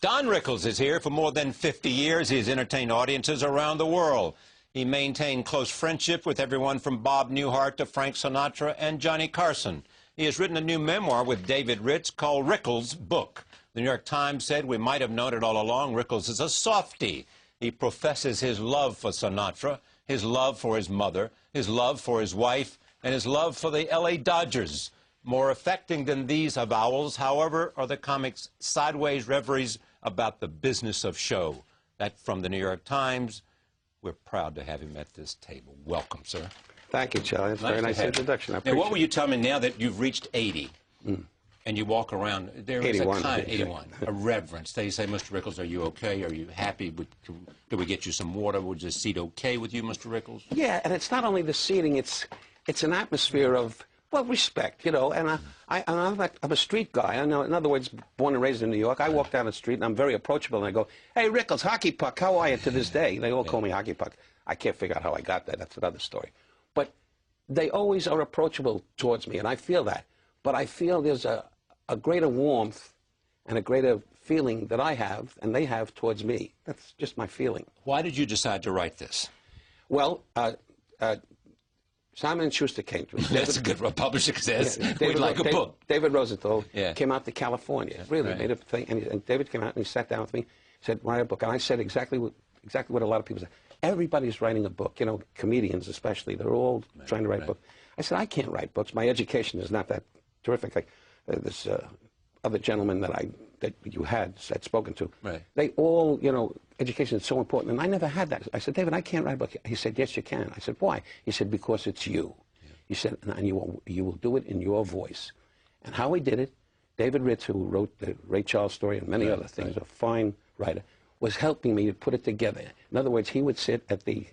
Don Rickles is here. For more than 50 years, he has entertained audiences around the world. He maintained close friendship with everyone from Bob Newhart to Frank Sinatra and Johnny Carson. He has written a new memoir with David Ritz called Rickles' Book. The New York Times said, "We might have known it all along. Rickles is a softie. He professes his love for Sinatra, his love for his mother, his love for his wife, and his love for the L.A. Dodgers. More affecting than these avowals, however, are the comic's sideways reveries about the business of show." That from the New York Times. We're proud to have him at this table. Welcome, sir. Thank you, Charlie. That's a very nice introduction. I appreciate it. Now, what will you tell me now that you've reached 80 and you walk around? There is 81, a reverence. They say, "Mr. Rickles, are you okay? Are you happy? Did we get you some water? Was the seat okay with you, Mr. Rickles?" Yeah, and it's not only the seating. It's an atmosphere of, well, respect, you know. And I'm a street guy. I know, in other words, born and raised in New York. I walk down the street and I'm very approachable. And I go, "Hey, Rickles, Hockey Puck, how are you?" To this day, they all call me Hockey Puck. I can't figure out how I got that. That's another story. But they always are approachable towards me, and I feel that. But I feel there's a greater warmth and a greater feeling that I have and they have towards me. That's just my feeling. Why did you decide to write this? Well, Simon & Schuster came to us. That's a good publisher says. We'd like a book. David Rosenthal came out to California. Really made a thing. And David came out and he sat down with me, said, "Write a book." And I said exactly what a lot of people say. Everybody's writing a book. You know, comedians especially. They're all trying to write books. I said, "I can't write books. My education is not that terrific." Like this other gentleman that you had spoken to. They all, you know, education is so important. And I never had that. I said, "David, I can't write a book." He said, "Yes, you can." I said, "Why?" He said, "Because it's you." He said, "And you will do it in your voice." And how he did it, David Ritz, who wrote the Ray Charles story and many other things, a fine writer, was helping me to put it together. In other words, he would sit at the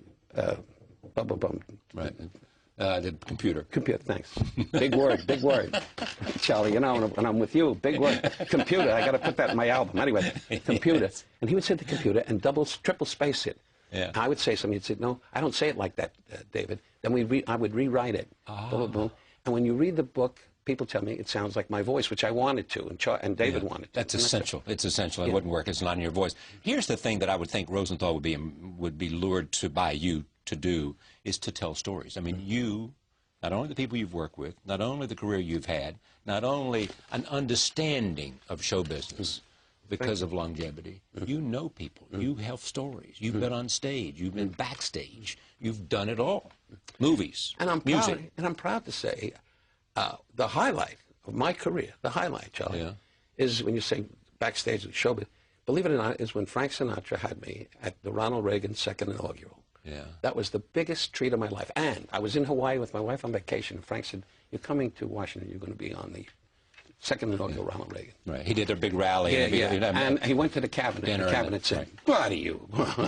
the computer. Computer, thanks. Big word, Charlie. You know, when I'm with you, big word. Computer. I got to put that in my album. Anyway, computer. Yes. And he would sit at the computer and triple space it. Yeah. And I would say something. He'd say, "No, I don't say it like that, David." Then I would rewrite it. And when you read the book, people tell me it sounds like my voice, which I wanted to, and David wanted to. That's essential. It's essential. It wouldn't work. It's not in your voice. Here's the thing that I would think Rosenthal would be lured by you to do, is to tell stories. I mean, you, not only the people you've worked with, not only the career you've had, not only an understanding of show business because of longevity, you know people, you have stories, you've been on stage, you've been backstage, you've done it all. Movies, music. And I'm proud to say the highlight of my career, the highlight, Charlie, is when you say backstage at showbiz, believe it or not, is when Frank Sinatra had me at the Ronald Reagan second inaugural. That was the biggest treat of my life. And I was in Hawaii with my wife on vacation, and Frank said, "You're coming to Washington, you're going to be on the second inaugural Ronald Reagan." Right. He did their big rally. And he went to the cabinet. The cabinet said, "What are you?"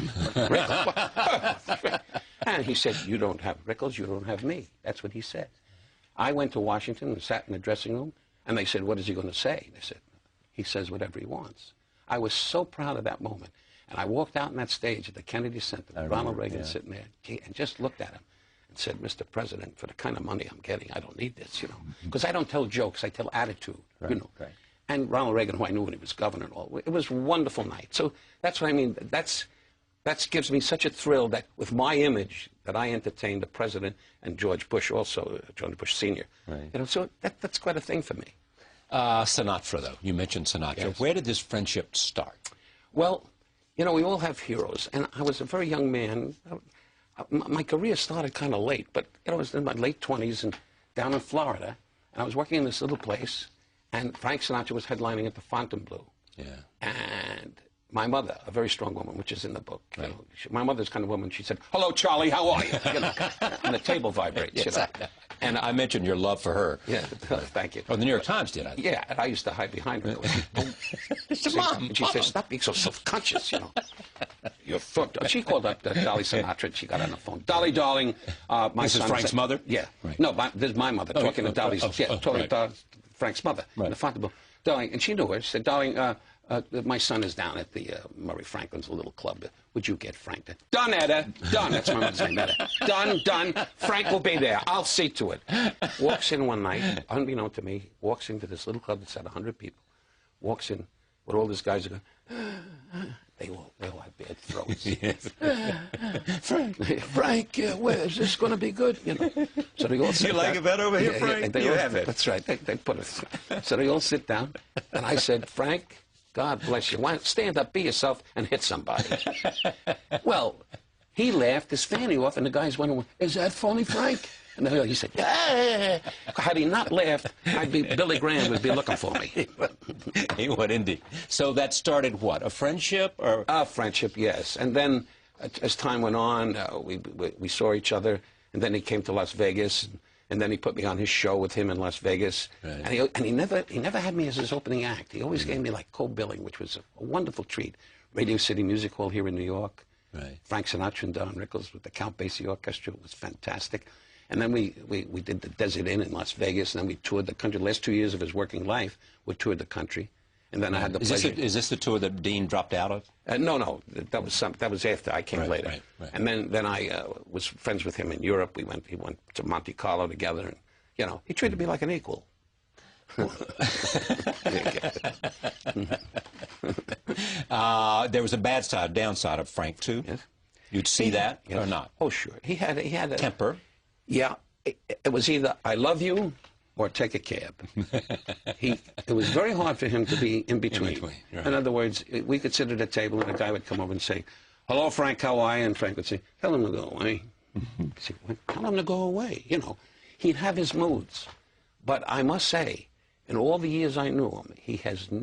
And he said, "You don't have Rickles, you don't have me." That's what he said. I went to Washington and sat in the dressing room, and they said, "What is he going to say?" They said, "He says whatever he wants." I was so proud of that moment. And I walked out on that stage at the Kennedy Center, Ronald Reagan sitting there, and just looked at him and said, "Mr. President, for the kind of money I'm getting, I don't need this, you know." Because I don't tell jokes, I tell attitude, you know. And Ronald Reagan, who I knew when he was governor and all, it was a wonderful night. So that's what I mean. That gives me such a thrill that with my image that I entertained the President and George Bush also, George Bush Sr. You know, so that's quite a thing for me. Sinatra, though. You mentioned Sinatra. Yes. Where did this friendship start? Well, you know, we all have heroes, and I was a very young man. My career started kind of late, but you know, I was in my late 20s and down in Florida, and I was working in this little place, and Frank Sinatra was headlining at the Fontainebleau. And my mother, a very strong woman, which is in the book. You know, my mother's kind of woman. She said, "Hello, Charlie, how are you?" You know, and the table vibrates. You know. And I mentioned your love for her. Yeah, thank you. Oh, the New York Times did, I think. Yeah, and I used to hide behind her. Mom, and she said, "Stop being so self-conscious, you know. You're fucked." She called up Dolly Sinatra, and she got on the phone. "Dolly, darling, my this son..." is Frank's mother? Yeah. No, this is my mother, talking to Dolly's, talking to Frank's mother in the Fontainebleau. "Darling," and she knew her. She said, "Darling, my son is down at the Murray Franklin's little club. Would you get Frank there?" "Done, Etta. Done." That's my mother's name, Etta. "Done. Frank will be there. I'll see to it." Walks in one night, unbeknown to me, walks into this little club that's had 100 people. Walks in with all these guys are going, throats. Frank, where is this going to be good? You know. So they all sit You like down. it better over here, Frank? You have it. That's right. They put it. So they all sit down, and I said, Frank, God bless you. Why don't stand up, be yourself, and hit somebody? Well, he laughed his fanny off, and the guys went, is that funny, Frank? And then he said, yeah. Had he not laughed, Billy Graham would be looking for me. He would indeed. So that started what? A friendship? Or A friendship, yes. And then as time went on, we saw each other, and then he came to Las Vegas, and then he put me on his show with him in Las Vegas. Right. And he never had me as his opening act. He always gave me like co-billing, which was a wonderful treat. Radio City Music Hall here in New York. Right. Frank Sinatra and Don Rickles with the Count Basie Orchestra. It was fantastic. And then we did the Desert Inn in Las Vegas, and then we toured the country. The last 2 years of his working life, we toured the country. And then I had the pleasure. Is this the tour that Dean dropped out of? No. That was after I came later. Right. And then I was friends with him in Europe. He went to Monte Carlo together, and you know, he treated me like an equal. There was a bad side, downside of Frank too. Yes. You'd see that or not? Oh, sure. He had a temper. Yeah, it was either I love you or take a cab. It was very hard for him to be in between. Right. In other words, we could sit at a table and a guy would come over and say, hello, Frank, how are you? And Frank would say, tell him to go away. Say, tell him to go away. You know, he'd have his moods. But I must say, in all the years I knew him, he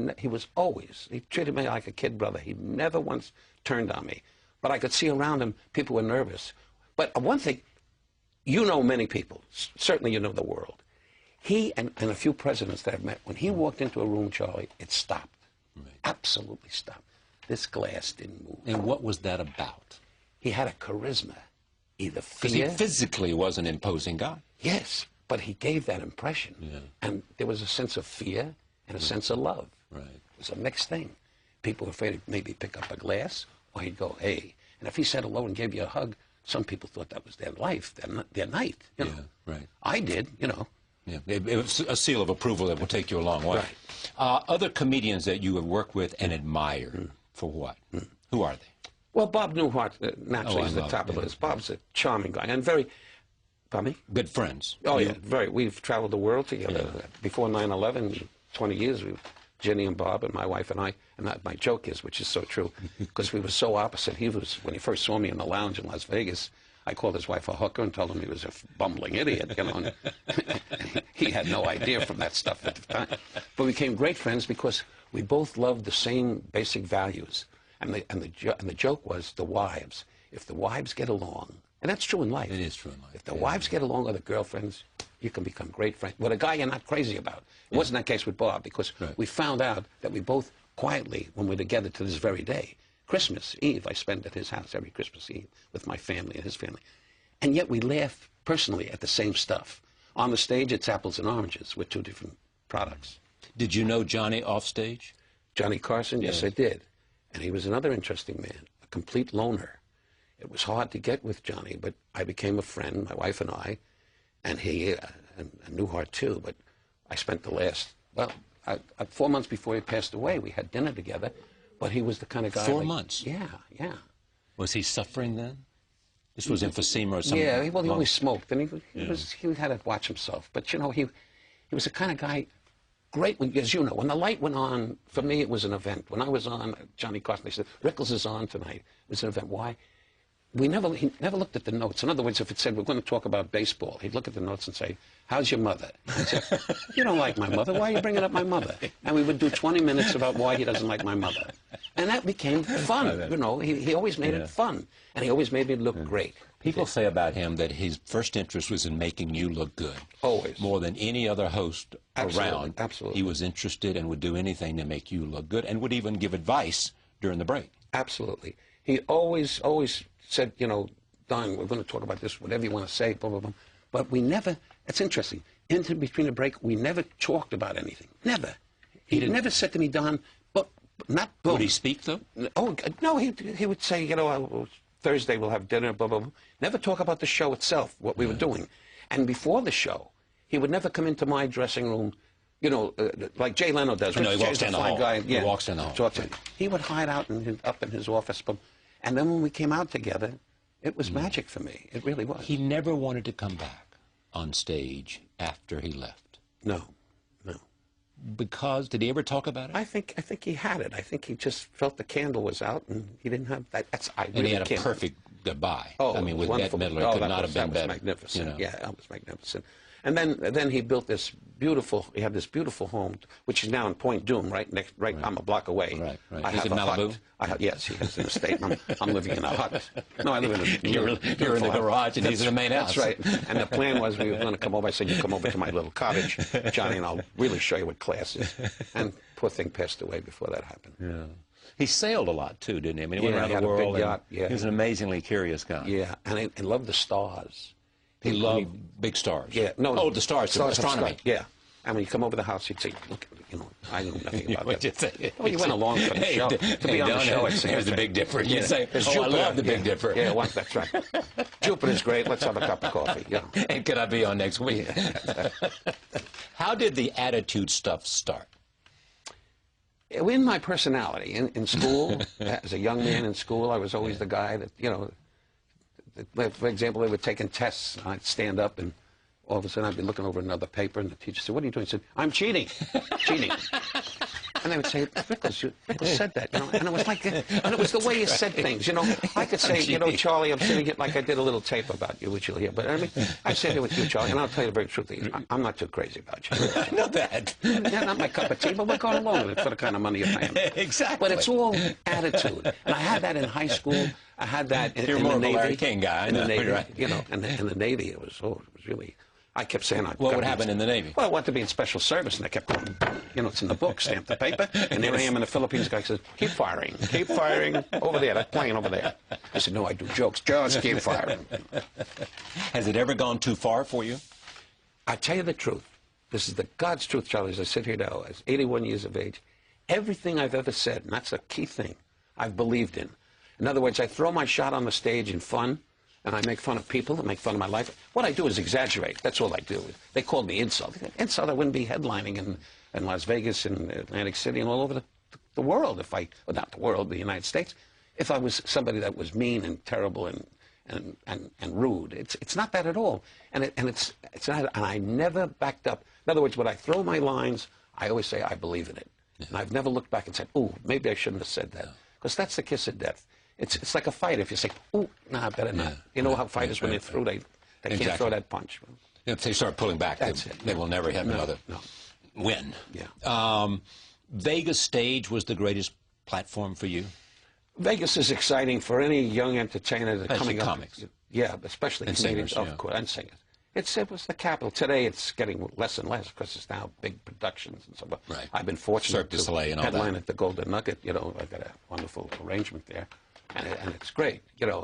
treated me like a kid brother. He never once turned on me. But I could see around him, people were nervous. But one thing, you know many people, certainly you know the world. He and a few presidents that I've met, when he walked into a room, Charlie, it stopped. Right. Absolutely stopped. This glass didn't move. And what was that about? He had a charisma, either fear. Because he physically was an imposing guy. Yes, but he gave that impression. Yeah. And there was a sense of fear and a sense of love. Right. It was a mixed thing. People were afraid to maybe pick up a glass, or he'd go, hey. And if he said hello and gave you a hug, some people thought that was their life, their night. You know? Right. I did, you know. Yeah, it was a seal of approval that will take you a long way. Right. Other comedians that you have worked with and admired, for what? Who are they? Well, Bob Newhart, naturally, is the top of the list. Bob's a charming guy and very, pardon me? Good friends. Oh, yeah, very. We've traveled the world together. Yeah. Before 9/11, 20 years, Jenny and Bob and my wife and I, and my joke is, which is so true, because we were so opposite. When he first saw me in the lounge in Las Vegas, I called his wife a hooker and told him he was a bumbling idiot, you know. He had no idea from that stuff at the time. But we became great friends because we both loved the same basic values. And the joke was the wives. If the wives get along, and that's true in life. It is true in life. If the wives get along with the girlfriends, you can become great friends. With a guy you're not crazy about. It wasn't that case with Bob, because we found out that we both quietly, when we're together to this very day, Christmas Eve, I spend at his house every Christmas Eve with my family and his family. And yet we laugh personally at the same stuff. On the stage, it's apples and oranges with two different products. Did you know Johnny off stage? Johnny Carson? Yes, I did. And he was another interesting man, a complete loner. It was hard to get with Johnny, but I became a friend, my wife and I, and he, and Newhart too. But I spent the last, 4 months before he passed away, we had dinner together. But he was the kind of guy. 4 months? Yeah. Was he suffering then? This was emphysema or something? Yeah, he always smoked, and he had to watch himself. But, you know, he was the kind of guy, great, as you know, when the light went on, for me it was an event. When I was on, Johnny Carson, they said, Rickles is on tonight. It was an event. Why? He never looked at the notes. In other words, if it said, we're going to talk about baseball, he'd look at the notes and say, how's your mother? I'd say, you don't like my mother. Why are you bringing up my mother? And we would do 20 minutes about why he doesn't like my mother. And that became fun. You know, he always made it fun. And he always made me look great. People say about him that his first interest was in making you look good. Always. More than any other host around. Absolutely. He was interested and would do anything to make you look good and would even give advice during the break. Absolutely. He always said, you know, Don, we're going to talk about this, whatever you want to say, blah, blah, blah. But we never, it's interesting, between the break, we never talked about anything. Never. He never said to me, Don, but not boom. Would he speak, though? Oh, no, he would say, you know, Thursday we'll have dinner, blah, blah, blah. Never talk about the show itself, what we were doing. And before the show, he would never come into my dressing room, you know, like Jay Leno does. No, he walks down the hall. Guy, he walks down the hall. He would hide out up in his office. And then when we came out together, it was magic for me. It really was. He never wanted to come back on stage after he left. No, no. Because, did he ever talk about it? I think he had it. I think he just felt the candle was out, and he didn't have that. And he had a perfect goodbye. Oh, I mean, with Bette Midler, it could not have been better. That was magnificent. You know? Yeah, that was magnificent. And then he built this beautiful. He had this beautiful home, which is now in Point Dume, right next. Right, I'm a block away. Right, right. I Is have it a Malibu? hut. Yes, he has an estate. I'm living in a hut. No, I live in a. You're in the garage, and he's in the main house. That's right. And the plan was we were going to come over. I said, "You come over to my little cottage, Johnny, and I'll really show you what class is." And poor thing passed away before that happened. Yeah. He sailed a lot too, didn't he? I mean, he went around he had the a world. big yacht. Yeah. He was an amazingly curious guy. Yeah, and he loved the stars. He loved big stars. Yeah, no. Oh, the stars, astronomy. Yeah. And when you come over the house, you'd say, look, I know nothing about What'd that. you say? Well, you went along for the show. To be on the show, I'd say. Here's the Big Dipper. You'd say, I love the Big Dipper. Yeah, well, that's right. Jupiter's great. Let's have a cup of coffee. Yeah. And can I be on next week? How did the attitude stuff start? In my personality, in school, as a young man in school, I was always the guy that, for example, they were taking tests, and I'd stand up, and all of a sudden I'd be looking over another paper, and the teacher said, "What are you doing?" I said, "I'm cheating, cheating." And they would say, "Rickles, you never said that," and it was like, and it was the way you said things, I could say, "Charlie, I'm sitting here," like I did a little tape about you, which you'll hear, but I mean, I said it with you, Charlie, and I'll tell you the very truth, I'm not too crazy about you. I know that. Yeah, not my cup of tea, but we're going along with it for the kind of money you're paying. Exactly. But it's all attitude, and I had that in high school. I had that in, You're in more the of a Navy. Larry King guy, in the Navy, right? and in the Navy, it was really. I kept saying, What would happen in the Navy? Well, I wanted to be in special service, and I kept going, it's in the book, stamp the paper, and there I am in the Philippines. The guy says, keep firing over there, that plane over there. I said, no, I do jokes, just keep firing. Has it ever gone too far for you? I tell you the truth. This is the God's truth, Charlie, as I sit here now, as 81 years of age. Everything I've ever said, and that's a key thing, I've believed in. In other words, I throw my shot on the stage in fun, and I make fun of people and make fun of my life. What I do is exaggerate. That's all I do. They called me insult. Insult, I wouldn't be headlining in Las Vegas and Atlantic City and all over the world well, not the world, the United States, if I was somebody that was mean and terrible and rude. It's not that at all. And it's not, and I never backed up. In other words, when I throw my lines, I always say I believe in it. Yeah. And I've never looked back and said, "Oh, maybe I shouldn't have said that." Because that's the kiss of death. It's like a fight. If you say, "Oh, nah, better not." You know how fighters, when they're through, they can't throw that punch. If they start pulling back, they will never have another win. Yeah. Vegas stage was the greatest platform for you? Vegas is exciting for any young entertainer that's coming up. Comics. Yeah, especially and comedians, singers, of course, and singers. It was the capital. Today it's getting less and less because it's now big productions and so on. Right. I've been fortunate Cirque du Soleil and all headline that. at the Golden Nugget. I've got a wonderful arrangement there, and it's great.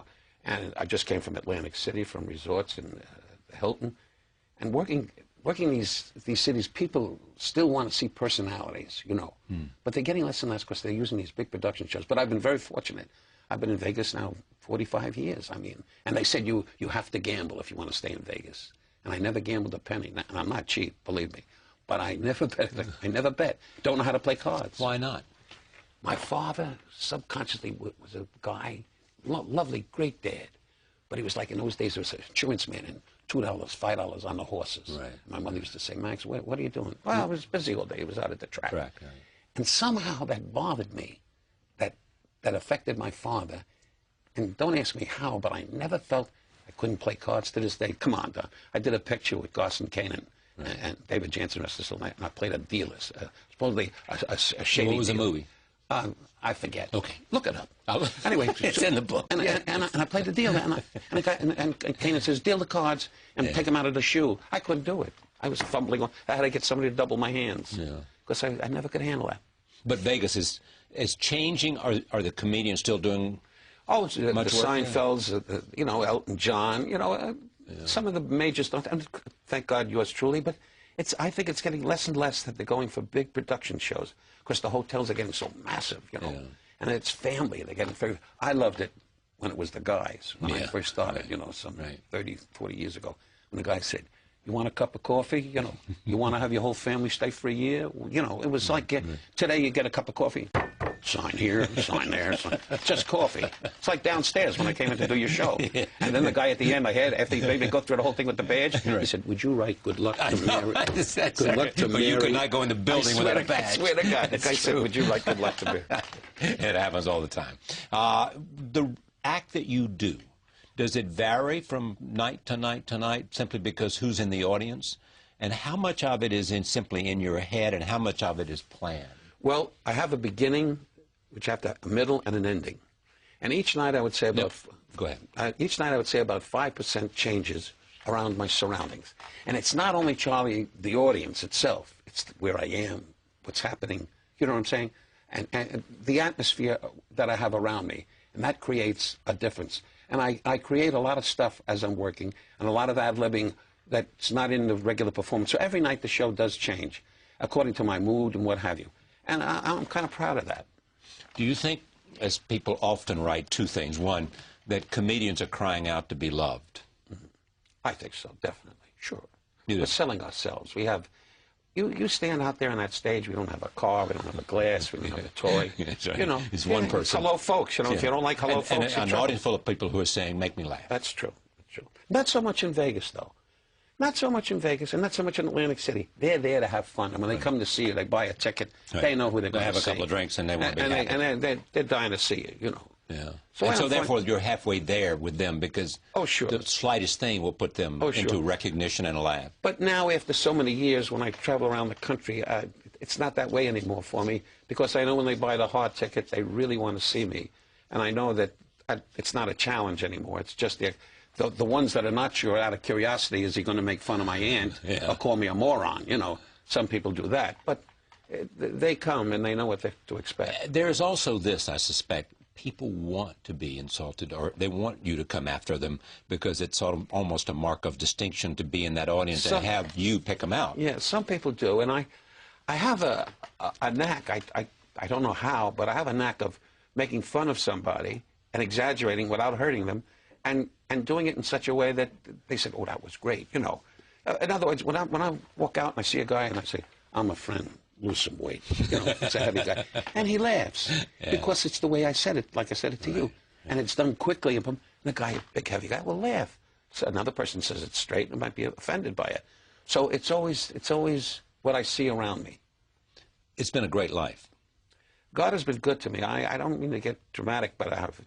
And I just came from Atlantic City, from resorts in the Hilton, and working these cities. People still want to see personalities, but they're getting less and less because they're using these big production shows. But I've been very fortunate. I've been in Vegas now 45 years. And they said you have to gamble if you want to stay in Vegas. And I never gambled a penny. And I'm not cheap, believe me. But I never bet. I never bet. Don't know how to play cards. Why not? My father subconsciously was a guy, lovely, great dad. But he was like, in those days, there was an insurance man and $2, $5 on the horses. Right. My mother used to say, "Max, what are you doing?" "Well, I was busy all day. He was out at the track." Right. And somehow that bothered me. That affected my father. And don't ask me how, but I never felt I couldn't play cards to this day. Come on, Don. I did a picture with Garson Kanin and David Jansen, rest of the night, and I played a dealer, supposedly a shady What was the dealer. movie? I forget. Okay. Look it up. Anyway. It's in the book. And I played the dealer, and Kanin says, "Deal the cards and take them out of the shoe." I couldn't do it. I was fumbling. I had to get somebody to double my hands because I never could handle that. But Vegas is changing. Are the comedians still doing? Oh, the much work? Seinfelds, Elton John, some of the major stuff. And thank God, yours truly. But I think it's getting less and less that they're going for big production shows because the hotels are getting so massive, and it's family. They're getting very. I loved it when it was the guys when I first started, some 30, 40 years ago, when the guy said, "You want a cup of coffee? You want to have your whole family stay for a year?" It was like today you get a cup of coffee. sign here, sign there, sign. Just coffee. It's like downstairs when I came in to do your show. And then the guy at the end, after he made me go through the whole thing with the badge, he said, would you write good luck to Mary? Good luck to Mary. You could not go in the building without a badge. I swear to God. The guy said, would you write good luck to Mary? It happens all the time. The act that you do, does it vary from night to night to night simply because who's in the audience? And how much of it is simply in your head and how much of it is planned? Well, I have a beginning, which I have a middle and an ending. And each night I would say about... Go ahead. Each night I would say about 5% changes around my surroundings. And it's not only, Charlie, the audience itself. It's where I am, what's happening. You know what I'm saying? And the atmosphere that I have around me. And that creates a difference. And I create a lot of stuff as I'm working, and a lot of ad-libbing that's not in the regular performance. So every night the show does change, according to my mood and what have you. And I'm kind of proud of that. Do you think, as people often write, two things? One, that comedians are crying out to be loved. Mm-hmm. I think so, definitely. Sure. You do. We're selling ourselves. We have... You stand out there on that stage, we don't have a car, we don't have a glass, we don't have a toy. That's right. You know, it's one person. Hello, folks. You know, if you don't like hello, folks, and an audience full of people who are saying, make me laugh. That's true. That's true. Not so much in Vegas, though. Not so much in Vegas, and not so much in Atlantic City. They're there to have fun. And when they come to see you, they buy a ticket. Right. They know who they're going to see. They have a couple of drinks, and they want to be happy. And they're dying to see you, you know. Yeah. So therefore, you're halfway there with them because the slightest thing will put them into recognition and a laugh. But now, after so many years, when I travel around the country, it's not that way anymore for me because I know when they buy the hard ticket, they really want to see me. And I know that it's not a challenge anymore. It's just the ones that are not sure, out of curiosity, is he going to make fun of my aunt or call me a moron? You know, some people do that. But they come and they know what to expect. There's also this, I suspect. People want to be insulted, or they want you to come after them because it's sort of almost a mark of distinction to be in that audience and have you pick them out. Yeah, some people do, and I have a knack. I don't know how, but I have a knack of making fun of somebody and exaggerating without hurting them, and doing it in such a way that they say, "Oh, that was great," you know. In other words, when I walk out and I see a guy and I say, "I'm a friend. Lose some weight." You know, it's a heavy guy. And he laughs because it's the way I said it, like I said it to you. And it's done quickly. And the guy, a big, heavy guy, will laugh. So another person says it's straight and might be offended by it. So it's always what I see around me. It's been a great life. God has been good to me. I don't mean to get dramatic, but I have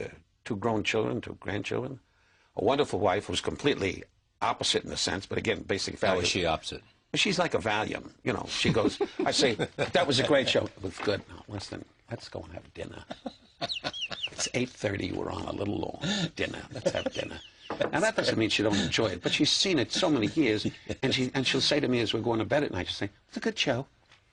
2 grown children, 2 grandchildren, a wonderful wife who's completely opposite in a sense, but again, basic values. How is she opposite? She's like a Valium, you know. She goes, I say, that was a great show. It was good. Now, listen, let's go and have dinner. It's 8:30. We're on a little long. Dinner. Let's have dinner. Now, that doesn't mean she don't enjoy it, but she's seen it so many years, and she'll say to me as we're going to bed at night, she'll say, it's a good show.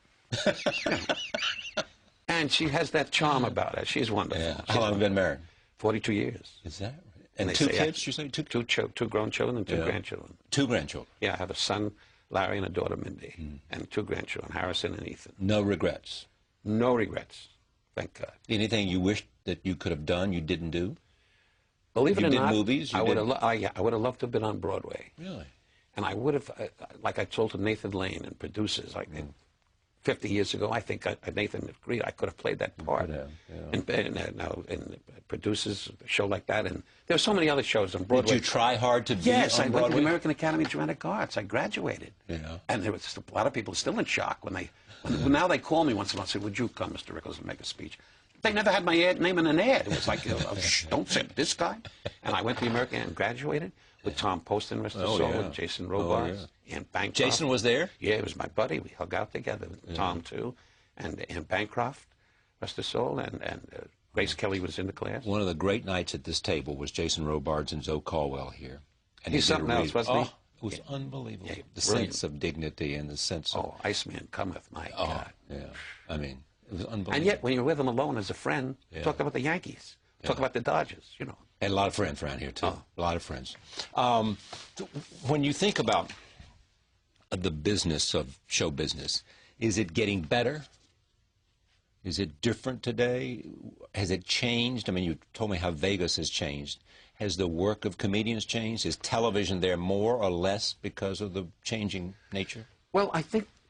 And she has that charm about her. She's wonderful. Yeah. How long have you been married? 42 years. Is that right? And 2 kids, you say? 2 grown children and 2 grandchildren. 2 grandchildren? Yeah, I have a son, Larry, and a daughter, Mindy, and 2 grandchildren, Harrison and Ethan. No regrets? No regrets, thank God. Anything you wish that you could have done you didn't do? Believe it or not, you did movies? I would have loved to have been on Broadway. Really? And I would have, like I told to Nathan Lane and producers, like 50 years ago, I think Nathan agreed I could have played that part. And producers, a show like that, and there were so many other shows on Broadway. Did you try hard to be on Broadway? Yes, I went to the American Academy of Dramatic Arts. I graduated. Yeah. And there was a lot of people still in shock when now they call me once in a while and say, would you come, Mr. Rickles, and make a speech? They never had my name in an ad. It was like, shh, don't say this guy. And I went to the American and graduated with Tom Poston, rest his soul, with Jason Robards, Anne Bancroft. Jason was there? Yeah, he was my buddy. We hung out together with Tom, too, and Anne Bancroft, rest his soul, and Grace Kelly was in the class. One of the great nights at this table was Jason Robards and Zoe Caldwell here. And he's something else, wasn't he? It was unbelievable. Yeah, the sense of dignity and the sense of... Oh, Iceman cometh, my God. Yeah, I mean, it was unbelievable. And yet, when you're with him alone as a friend, talk about the Yankees, talk about the Dodgers, you know. And a lot of friends around here, too. A lot of friends. When you think about the business of show business, is it getting better? Is it different today? Has it changed? I mean, you told me how Vegas has changed. Has the work of comedians changed? Is television there more or less because of the changing nature? Well, I think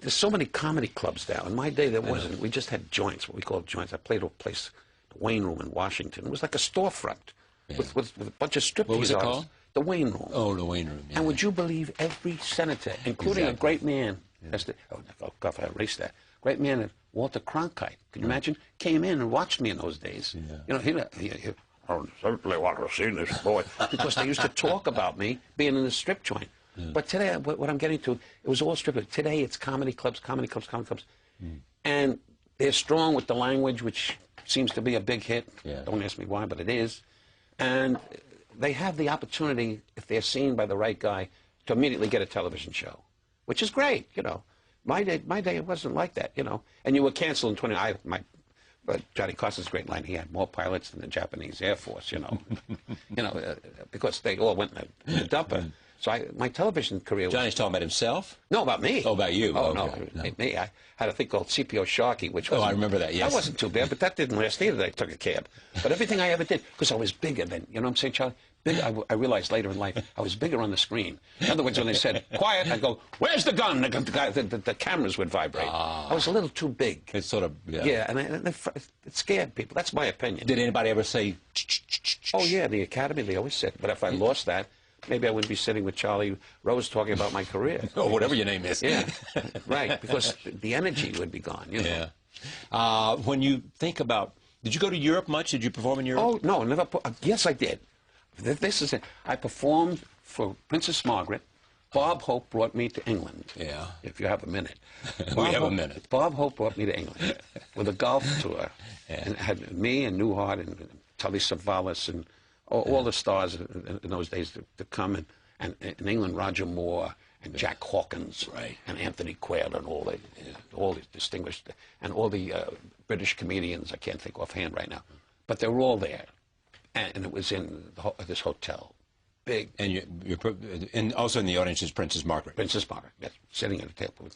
there's so many comedy clubs now. In my day, there wasn't. We just had joints, what we called joints. I played a place, the Wayne Room in Washington. It was like a storefront with a bunch of striptease What was it artists. called? The Wayne Room. Oh, the Wayne Room. Yeah. And would you believe every senator, including a great man, oh, God, I erased that. Great man, Walter Cronkite, can you imagine? Came in and watched me in those days. Yeah. You know, he I certainly want to see this boy. Because they used to talk about me being in a strip joint. Yeah. But today, what I'm getting to, it was all strip. Today, it's comedy clubs, comedy clubs, comedy clubs. And they're strong with the language, which seems to be a big hit. Yeah. Don't ask me why, but it is. And they have the opportunity, if they're seen by the right guy, to immediately get a television show, which is great, you know. My day, it wasn't like that, you know. And you were canceled in 20. But Johnny Carson's great line. He had more pilots than the Japanese Air Force, you know. Because they all went in the dumper. So my television career was... Johnny's talking about himself? No, about me. Oh, about you. Oh, okay. no. Me. I had a thing called CPO Sharkey, which was... Oh, I remember that, yes. That wasn't too bad, but that didn't last either. I took a cab. But everything I ever did, because I was bigger than, you know what I'm saying, Charlie? I realized later in life, I was bigger on the screen. In other words, when they said, quiet, I'd go, where's the gun? The cameras would vibrate. I was a little too big. It's sort of, Yeah, and it scared people. That's my opinion. Did anybody ever say... Oh, yeah, the Academy, they always said. But if I lost that, maybe I wouldn't be sitting with Charlie Rose talking about my career. Or whatever your name is. Yeah, right, because the energy would be gone, you know. Yeah. When you think about... Did you go to Europe much? Did you perform in Europe? Oh, no, never. Yes, I did. This is it. I performed for Princess Margaret. Bob Hope brought me to England. Yeah. If you have a minute. We have a minute. Bob Hope brought me to England with a golf tour. Yeah. And had me and Newhart and Telly Savalas and all the stars in those days to come. And in England, Roger Moore and Jack Hawkins and Anthony Quayle and all the distinguished, and all the British comedians I can't think offhand right now. But they were all there. And it was in this hotel, big. And and also in the audience is Princess Margaret. Princess Margaret, yes, sitting at a table with,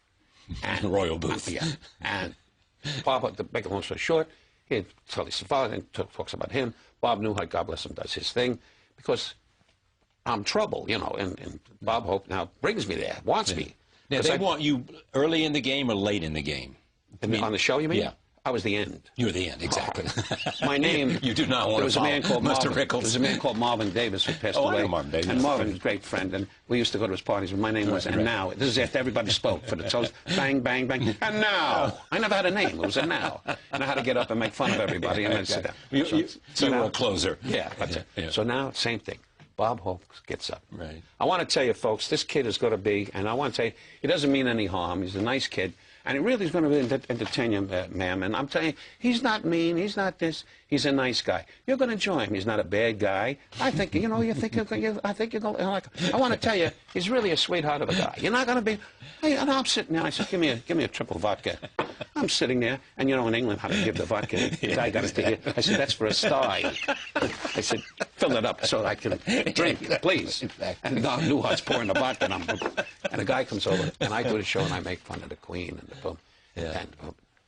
and royal booth. Yeah, and Bob, to make a long story short, he had Telly Savalas and talks about him. Bob Newhart, God bless him, does his thing because I'm trouble, you know. And Bob Hope now brings me there, wants me. Now they want you early in the game or late in the game? On the show, you mean? Yeah. I was the end. You were the end, exactly. My name... You do not want to follow Mr. Rickles. There was a man called Marvin Davis who passed away. I know Marvin Davis. And Marvin was a great friend, and we used to go to his parties, and my name was, and now. This is after everybody spoke for the toast. Bang, bang, bang. And now. I never had a name. It was a now. And I had to get up and make fun of everybody and then sit down. So you were a closer. Yeah, that's it. Yeah. So now, same thing. Bob Hope gets up. Right. I want to tell you, folks, this kid is going to be, and I want to tell you, he doesn't mean any harm. He's a nice kid. And he really is going to entertain you, ma'am. And I'm telling you, he's not mean. He's not this. He's a nice guy. You're going to enjoy him. He's not a bad guy. I think, you know, I think you're going to like him. I want to tell you, he's really a sweetheart of a guy. You're not going to be, hey, and I'm sitting there. I said, give me a triple vodka. I'm sitting there. And, you know, in England, how to give the vodka. The guy got it to here. I said, that's for a sty. I said, fill it up so I can drink, please. And now Newhart's pouring the vodka, and the guy comes over, and I do the show, and I make fun of the Queen and the boom. Yeah. And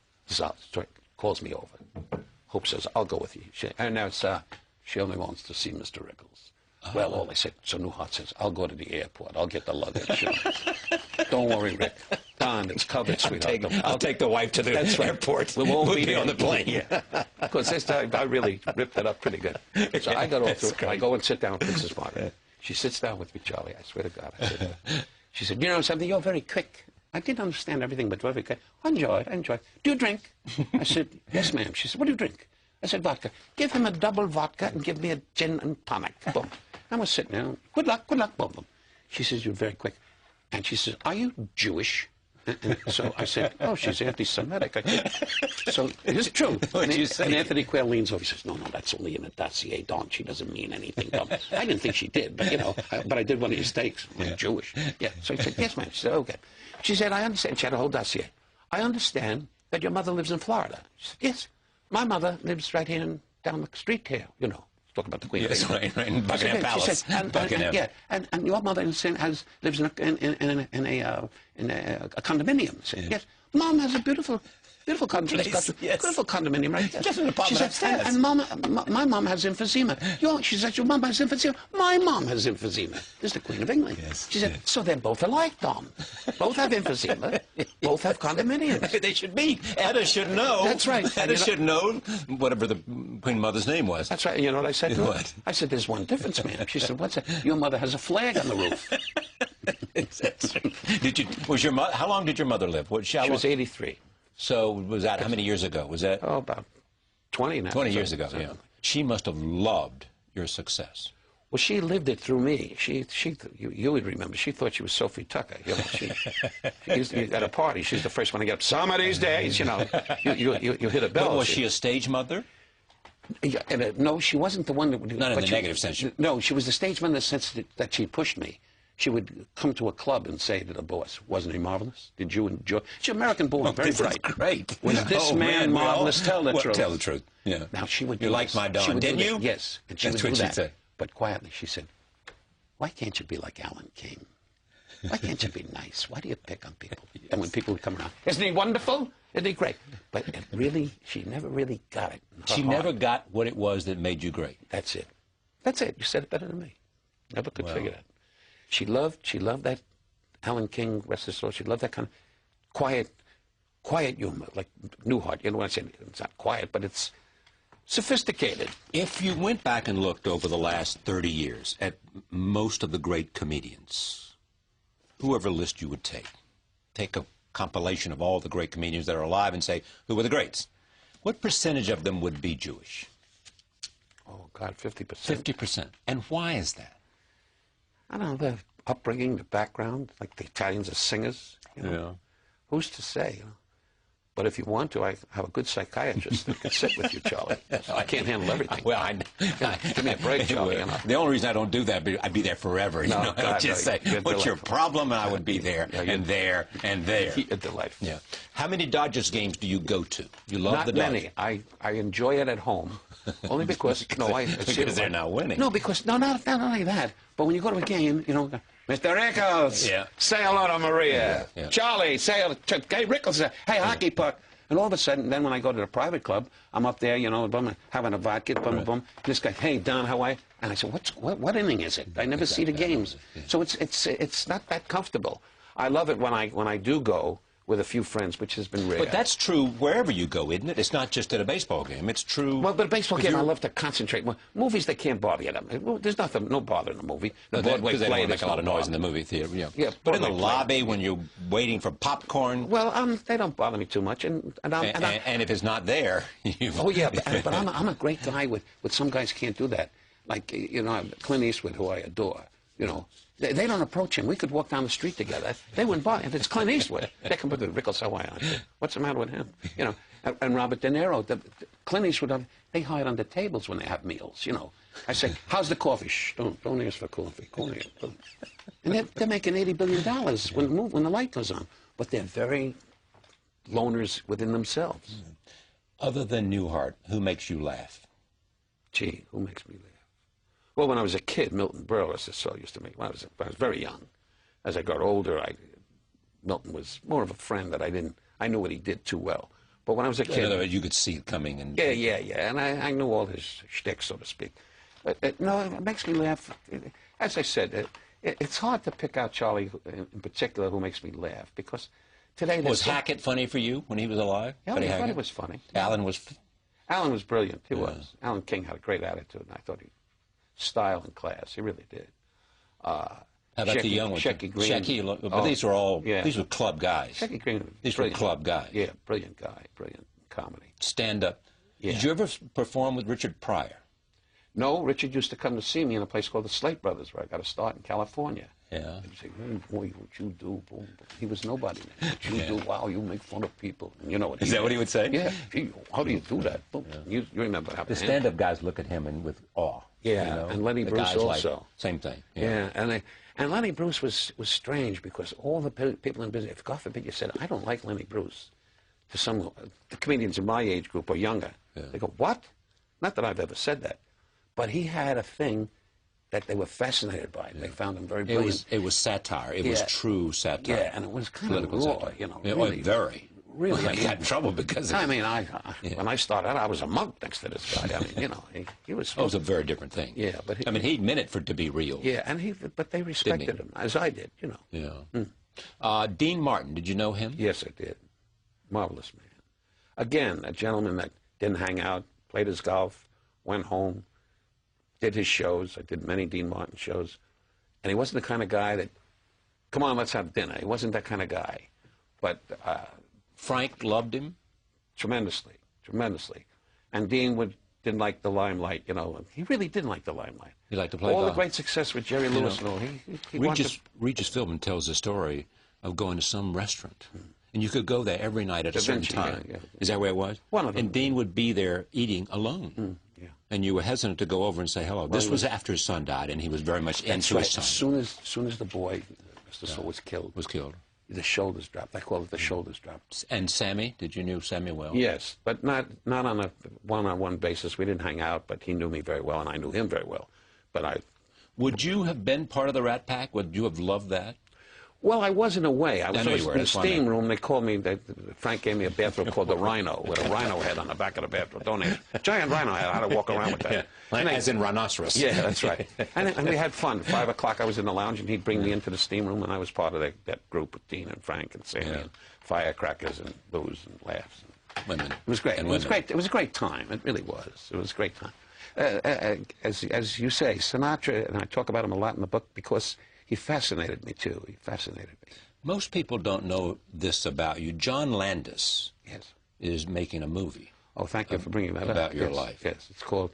calls me over. Hope says, I'll go with you. And now it's, she only wants to see Mr. Rickles. Well, all I said, so Newhart says, I'll go to the airport. I'll get the luggage. Don't worry, Rick. Don, it's covered, sweetheart. I'll take the wife to the airport. We won't be on the plane. Yeah. Because this time, I really ripped it up pretty good. So I got off to I go and sit down with Princess Margaret. She sits down with me, Charlie. I swear to God. She said, you know something? You're very quick. I didn't understand everything, but very quick. I enjoy it. Do you drink? I said, yes, ma'am. She said, what do you drink? I said, vodka. Give him a double vodka and give me a gin and tonic. Boom. I was sitting there. Good luck, boom, boom. She says, you're very quick. And she says, are you Jewish? And so I said, oh, she's anti-Semitic. So it is true. And Anthony Quayle leans over. He says, no, that's only in a dossier, Don. She doesn't mean anything. I didn't think she did, but, you know, but I did one of your steaks. I'm Jewish. Yeah. So he said, yes, ma'am. She said, okay. She said, I understand. She had a whole dossier. I understand that your mother lives in Florida. She said, yes. My mother lives right here down the street here, you know. Talk about the Queen. Yes, right, in Buckingham Palace. She said, and your mother lives in a condominium. Said, yes. Mom has a beautiful Beautiful condominium. Yes. Beautiful condominium, right? Just an apartment She said, and my mom has emphysema. She said, your mom has emphysema. My mom has emphysema. This is the Queen of England. Yes. She said, so they're both alike, Dom. Both have emphysema. Both have condominiums. They should be. Etta should know. That's right. Etta should know whatever the Queen Mother's name was. That's right. And you know what I said to her? What? I said, there's one difference, ma'am. She said, what's that? Your mother has a flag on the roof. How long did your mother live? She was 83. So was that, how many years ago? Was that? Oh, about 20 now. 20 years ago, yeah. She must have loved your success. Well, she lived it through me. You would remember, she thought she was Sophie Tucker. You know, she used to, at a party, she's the first one to get up. Some of these days, you know, you hit a bell. But was she a stage mother? Yeah, no, she wasn't the one that would... Not in the negative sense. No, she was the stage mother in the sense that she pushed me. She would come to a club and say to the boss, wasn't he marvelous? Did you enjoy? She's American-born, very bright. Great. Was this man marvelous? Tell the truth. Tell the truth, yeah. Now, she would do You liked my Don, didn't you? Yes. And she That's would what do she'd that. say. But quietly, she said, why can't you be like Alan King? Why can't you be nice? Why do you pick on people? Yes. And when people would come around, isn't he wonderful? Isn't he great? But it really, she never really got it. She never got what it was that made you great. That's it. That's it. You said it better than me. Never could figure that. She loved that Alan King, rest his soul. She loved that kind of quiet humor, like Newhart. You know what I'm saying? It's not quiet, but it's sophisticated. If you went back and looked over the last 30 years at most of the great comedians, whoever list you would take a compilation of all the great comedians that are alive and say, who were the greats? What percentage of them would be Jewish? Oh, God, 50%. 50%. And why is that? I don't know, the upbringing, the background, like the Italians are singers. You know? Yeah. Who's to say? You know? But if you want to, I have a good psychiatrist that can sit with you, Charlie. I can't handle everything. Well, give me a break, Charlie. You know? The only reason I don't do that, I'd be there forever. You know? God, I'd just say, what's your problem? And I would be there, and there, and there. You're delightful. Yeah. How many Dodgers games do you go to? You love Not the Dodgers? many. I enjoy it at home. Only because, because they're not winning. No, because, not only that, but when you go to a game, you know, Mr. Rickles, say hello to Maria. Yeah. Charlie, say hello to Hey, Rickles, hey, hockey puck. And all of a sudden, then when I go to the private club, I'm up there, you know, having a vodka, boom. This guy, hey, Don, how are you? And I said, what inning is it? I never see the games. So it's not that comfortable. I love it when I do go with a few friends, which has been rare. But that's true wherever you go, isn't it? It's not just at a baseball game. It's true. Well, but a baseball game, I love to concentrate. Movies, they can't bother you. There's no bother in a movie. No, because they don't make a lot of noise in the movie theater. Yeah. But in the lobby, when you're waiting for popcorn. Well, they don't bother me too much, and if it's not there, oh yeah, but I'm a great guy with some guys can't do that. Like you know, Clint Eastwood, who I adore. You know. They don't approach him. We could walk down the street together. They wouldn't bother. If it's Clint Eastwood, they come with Rickles, how are you? What's the matter with him? You know, and Robert De Niro, Clint Eastwood, they hide under tables when they have meals, you know. I say, how's the coffee? Shh, don't ask for coffee. And they're making $80 billion when the light goes on. But they're very loners within themselves. Other than Newhart, who makes you laugh? Gee, who makes me laugh? Well, when I was a kid, Milton Berle, as the show used to make. When I was very young. As I got older, Milton was more of a friend that I knew what he did too well. But when I was a kid... In other words, you could see it coming. And Yeah. And I knew all his shtick, so to speak. No, it makes me laugh. As I said, it's hard to pick out Charlie in particular who makes me laugh, because today... Was Hackett funny for you when he was alive? Yeah, I thought it was funny. Alan was brilliant. He was. Alan King had a great attitude, and I thought he... style and class. He really did. How about the young one? Shecky Green. But these were all, these were club guys. Shecky Green. These were club guys. Yeah, brilliant guy, brilliant comedy. Stand up. Yeah. Did you ever perform with Richard Pryor? No, Richard used to come to see me in a place called the Slate Brothers, where I got a start in California. Yeah. He'd say, boy, what you do, boom. He was nobody. What you do, wow, you make fun of people. And you know what? Is that what he would say? Yeah. Gee, how do you do that? Boom. You remember how the stand-up guys look at him with awe. Yeah, you know? and Lenny Bruce also. Like, same thing. Yeah, and Lenny Bruce was strange, because all the people in business, if God forbid you said, I don't like Lenny Bruce, to some the comedians in my age group or younger, they go, what? Not that I've ever said that, but he had a thing that they were fascinated by. They found him very brilliant. It was satire. It was true satire. Yeah, and it was kind of raw, satire. you know. Yeah, really, very. really. He got in trouble because of it. I mean, when I started out, I was a monk next to this guy. I mean, you know, he was... Oh, it was a very different thing. Yeah, but... I mean, he meant it for it to be real. Yeah, and but they respected him, as I did, you know. Yeah. Dean Martin, did you know him? Yes, I did. Marvelous man. Again, a gentleman that didn't hang out, played his golf, went home, did his shows. I did many Dean Martin shows. And he wasn't the kind of guy that, come on, let's have dinner. He wasn't that kind of guy. But... Frank loved him? Tremendously, tremendously. And Dean didn't like the limelight, you know. He really didn't like the limelight. He liked to play all golf. the great success with Jerry Lewis and all. Regis Philbin tells the story of going to some restaurant. And you could go there every night at a certain time. Yeah. Is that where it was? One of them. And Dean would be there eating alone. Yeah. And you were hesitant to go over and say hello. This was after his son died, and he was very much into his son. As soon as the boy, Mr. Soul, was killed. The shoulders dropped. I call it the shoulders dropped. And Sammy? Did you know Sammy well? Yes, but not on a one-on-one basis. We didn't hang out, but he knew me very well, and I knew him very well. But Would you have been part of the Rat Pack? Would you have loved that? Well, I was in a way. I was know you were. in the steam room. They called me. Frank gave me a bathrobe called the Rhino, with a rhino head on the back of the bathrobe. Don't they? Giant rhino head. I had to walk around with that. Yeah. As in rhinoceros. Yeah, that's right. And we had fun. 5 o'clock, I was in the lounge, and he'd bring me into the steam room, and I was part of that group with Dean and Frank and Sammy and firecrackers and booze and laughs. And women. It was great. And it was great. It was a great time. It really was. It was a great time. As you say, Sinatra, and I talk about him a lot in the book because he fascinated me too. He fascinated me. Most people don't know this about you. John Landis is making a movie. Oh, thank you for bringing that up. About your life. Yes, it's called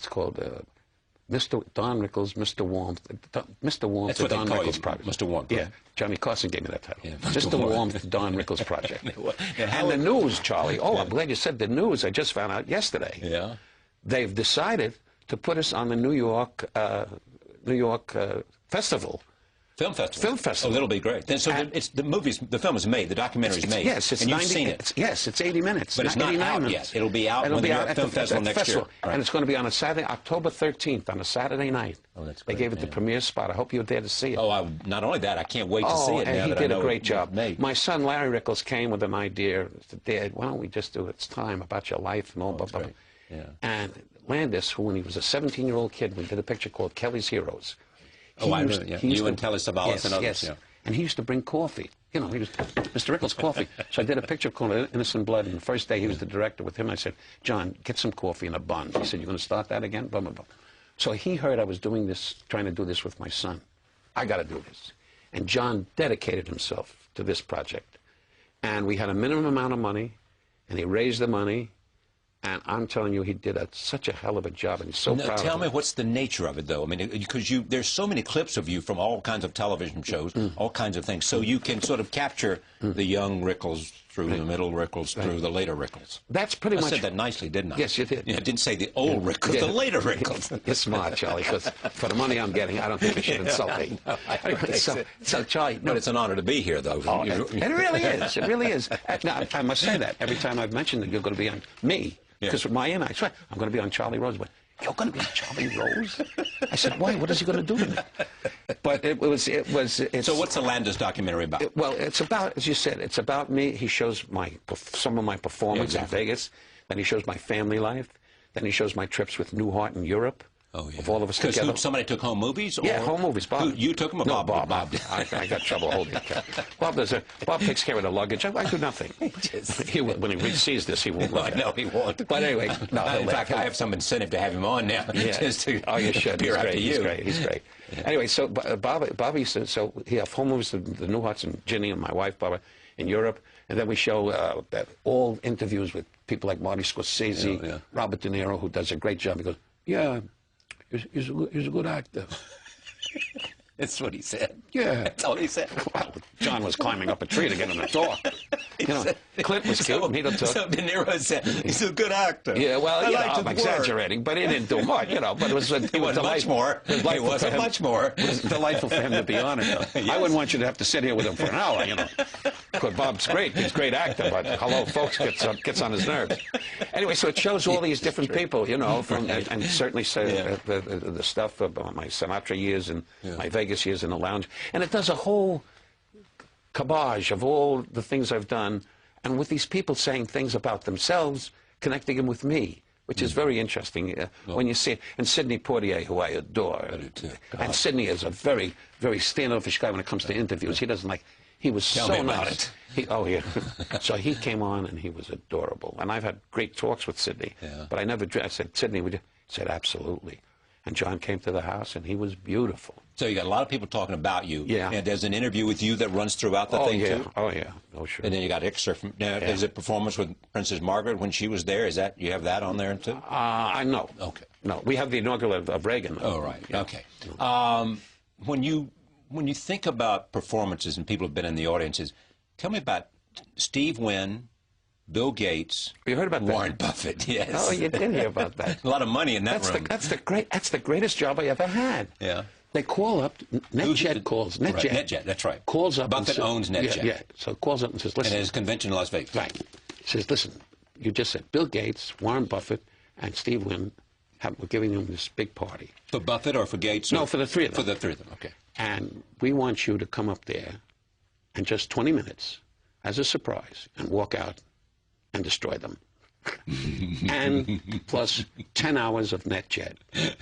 Mr. Don Rickles, Mr. Warmth, Mr. Warmth, the Don Rickles Project. Mr. Warmth. Yeah, Johnny Carson gave me that title. Yeah, Mr. Warmth, the Don Rickles Project. And the news, Charlie. Oh, I'm glad you said the news. I just found out yesterday. Yeah. They've decided to put us on the New York festival. Film festival. Film festival. Oh, that'll be great. Then, so the film is made, the documentary is made. Yes, it's and 90, you've seen it. Yes, it's 80 minutes. But it's not out minutes. yet. It'll be out when the Film Festival next year. Right. And it's going to be on a Saturday, October 13th, on a Saturday night. Oh, that's great. They gave it the premiere spot. I hope you're there to see it. Oh, not only that, I can't wait to see it. And he did a great job. Made. My son Larry Rickles came with an idea. He said, Dad, why don't we just do It's Time, about your life and all, blah, blah, blah. Yeah. And Landis, who when he was a 17-year-old kid, we did a picture called Kelly's Heroes. I know. Yeah. You and Telly Savalas and others. Yes. Yeah. And he used to bring coffee. You know, he was Mr. Rickles' coffee. So I did a picture called Innocent Blood, and the first day he was the director with him. I said, John, get some coffee and a bun. He said, you're going to start that again? Blah, blah, blah. So he heard I was doing this, trying to do this with my son. I got to do this. And John dedicated himself to this project. And we had a minimum amount of money, and he raised the money. And I'm telling you, he did such a hell of a job, and he's so proud of Tell me it. what's the nature of it, though. I mean, because there's so many clips of you from all kinds of television shows, all kinds of things, so you can sort of capture the young Rickles through the middle Rickles through the later Rickles. That's pretty much... I said that nicely, didn't I? Yes, you did. Yeah, I didn't say the old Rickles, the later Rickles. You're smart, Charlie, because for the money I'm getting, I don't think you should insult me. So, Charlie... But it's an honor to be here, though. Oh, it really is. It really is. Now, I must say that. Every time I've mentioned that you're going to be on me, because with my image, right, I'm going to be on Charlie Rose. But you're going to be on Charlie Rose? I said, why? What is he going to do to me? But it was. So what's the Landis documentary about? Well, it's about, as you said, it's about me. He shows some of my performance in Vegas. Then he shows my family life. Then he shows my trips with Newhart in Europe. Oh, yeah. Of all of us together. Because somebody took home movies? Or Yeah, home movies. Bob. You took them or No, Bob? Bob. I got trouble holding it. Bob takes care of the luggage. I do nothing. When he sees this, he won't. No, he won't. But anyway, no, in fact, I have some incentive to have him on now. Yeah. Just to you should. He's great. He's great. He's great. Anyway, so Bob used to, so he have home movies, the Newharts and Ginny and my wife, Barbara, in Europe. And then we show all interviews with people like Marty Scorsese, Robert De Niro, who does a great job. He goes, yeah, he's a good actor. That's what he said. Yeah. That's all he said. Well, John was climbing up a tree to get in the door. You know, Clint was cute, and he took. So De Niro said, he's a good actor. Yeah, well, I'm exaggerating, but he didn't do much, but it was much more. It wasn't much more. It was delightful for him to be on it. Yes. I wouldn't want you to have to sit here with him for an hour, Because Bob's great. He's a great actor, but hello, folks, gets on his nerves. Anyway, so it shows all these different people, from and certainly the stuff about my Sinatra years and my Vegas years in the lounge. And it does a whole cabage of all the things I've done and with these people saying things about themselves, connecting them with me, which is very interesting when you see it. And Sidney Poitier, who I adore. I do too. And Sidney is a very, very standoffish guy when it comes to interviews. He doesn't like, he was Tell so me about nice. it. Oh, yeah. So he came on, and he was adorable. And I've had great talks with Sidney. Yeah. But I said, Sidney, would you? He said, absolutely. And John came to the house, and he was beautiful. So you got a lot of people talking about you. Yeah. And there's an interview with you that runs throughout the thing, too? Oh, yeah. Oh, sure. And then you got excerpt from, now, is it performance with Princess Margaret when she was there? Is that, you have that on there, too? I know. Okay. No, we have the inaugural of Reagan. Oh, right. Yeah. Okay. When you think about performances and people have been in the audiences, tell me about Steve Wynn, Bill Gates, You heard about that? Warren Buffett. Yes. Oh, you did hear about that. A lot of money in that room. That's the greatest job I ever had. Yeah. They call up, NetJet calls, NetJet. Right, NetJet, that's right. Calls up. Buffett and owns NetJet. Yeah, yeah. So calls up and says, listen. And his convention in Las Vegas. Right. He says, listen, you just said Bill Gates, Warren Buffett, and Steve Wynn we're giving them this big party. For Buffett or for Gates? No, for the three of them. For the three of them, okay. And we want you to come up there in just 20 minutes as a surprise and walk out and destroy them. And plus 10 hours of NetJet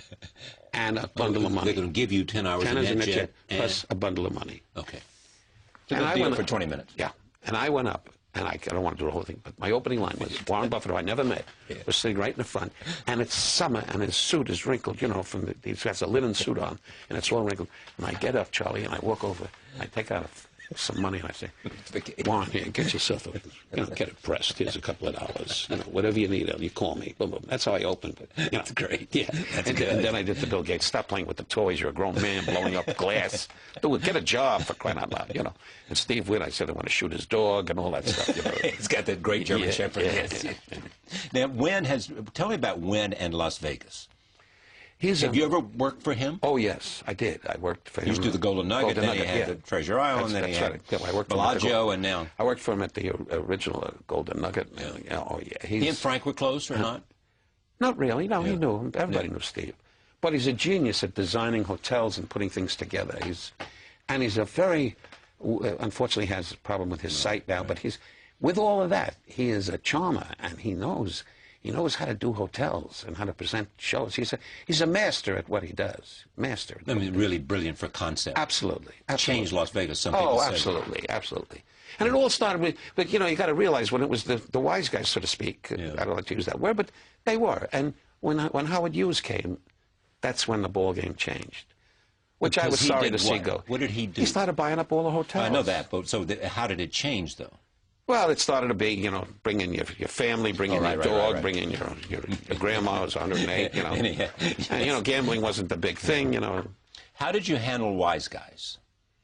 and a bundle of money. They're going to give you 10 hours of NetJet plus a bundle of money. Okay. So And good I deal went for up- 20 minutes. Yeah. And I went up, and I don't want to do the whole thing, but my opening line was Warren Buffett, who I never met, was sitting right in the front, and it's summer, and his suit is wrinkled, you know, he has a linen suit on, and it's all wrinkled. And I get up, Charlie, and I walk over, I take out some money, and I say, Warren, here, get yourself get it pressed. Here's a couple of dollars. You know, whatever you need, you call me. Boom, boom. That's how I opened it. You know. That's great. Yeah. That's And then I did the Bill Gates, stop playing with the toys. You're a grown man blowing up glass. Dude, get a job for crying out loud, you know. And Steve Wynn, I said I want to shoot his dog and all that stuff. You know. He's got that great German Shepherd. Yes. Now, tell me about Wynn and Las Vegas. Have you ever worked for him? Oh, yes, I did. I worked for him. He used to do the Golden Nugget, then he had the Treasure Island, then he had I worked for him at the Bellagio, and now... I worked for him at the original Golden Nugget. Yeah. Oh, yeah. He and Frank were close or not? Not really. No, he knew him. Everybody knew Steve. But he's a genius at designing hotels and putting things together. He's a very... Unfortunately, has a problem with his sight now, but with all of that, he is a charmer, and he knows how to do hotels and how to present shows. He's a master at what he does. Master. I mean, really brilliant for concept. Absolutely. Changed Las Vegas, some people say. Absolutely, absolutely. And it all started with, but you got to realize when it was the wise guys, so to speak. Yeah. I don't like to use that word, but they were. And when Howard Hughes came, that's when the ball game changed. Which I was sorry to see go. What did he do? He started buying up all the hotels. I know that, but how did it change, though? Well, it started to be, bring in your family, bring in your dog, bring in your grandma who's 108, And, gambling wasn't the big thing, How did you handle wise guys?